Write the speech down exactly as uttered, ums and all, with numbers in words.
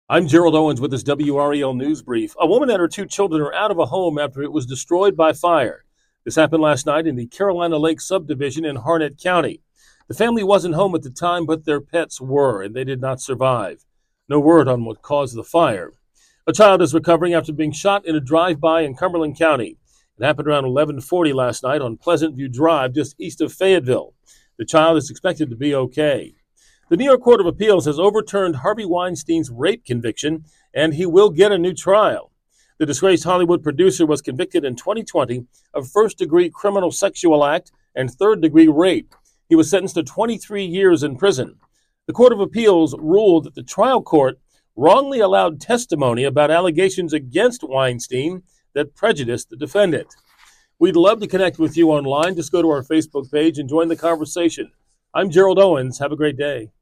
I'm Gerald Owens with this W R E L News Brief. A woman and her two children are out of a home after it was destroyed by fire. This happened last night in the Carolina Lake subdivision in Harnett County. The family wasn't home at the time, but their pets were, and they did not survive. No word on what caused the fire. A child is recovering after being shot in a drive-by in Cumberland County. It happened around eleven forty last night on Pleasant View Drive, just east of Fayetteville. The child is expected to be okay. The New York Court of Appeals has overturned Harvey Weinstein's rape conviction, and he will get a new trial. The disgraced Hollywood producer was convicted in twenty twenty of first-degree criminal sexual act and third-degree rape. He was sentenced to twenty-three years in prison. The Court of Appeals ruled that the trial court wrongly allowed testimony about allegations against Weinstein that prejudiced the defendant. We'd love to connect with you online. Just go to our Facebook page and join the conversation. I'm Gerald Owens. Have a great day.